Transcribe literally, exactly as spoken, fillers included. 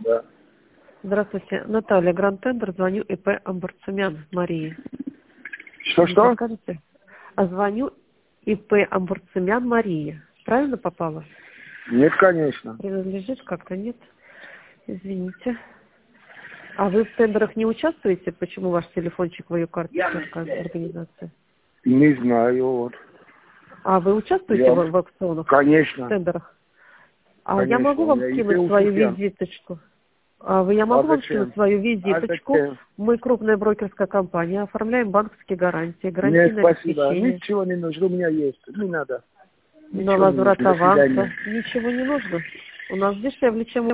Да. Здравствуйте, Наталья, Гранд Тендер, звоню ИП Амбарцумян Марии. Что-что? Скажите, а звоню ИП Амбарцумян Марии. Правильно попала? Нет, конечно. Принадлежит как-то, нет? Извините. А вы в тендерах не участвуете? Почему ваш телефончик в ее карточке организации? Не знаю, вот. А вы участвуете Я... в, в аукционах? Конечно. В тендерах? А Конечно. я могу вам Я скинуть свою визиточку? А вы, я могу а вам зачем? скинуть свою А визиточку? зачем? Мы крупная брокерская компания, оформляем банковские гарантии, Нет, гарантийное спасибо. обеспечение. Ничего не нужно, у меня есть. Не надо. На Ничего не возврат нужно. До аванса. свидания. Ничего не нужно. У нас дешевле, чем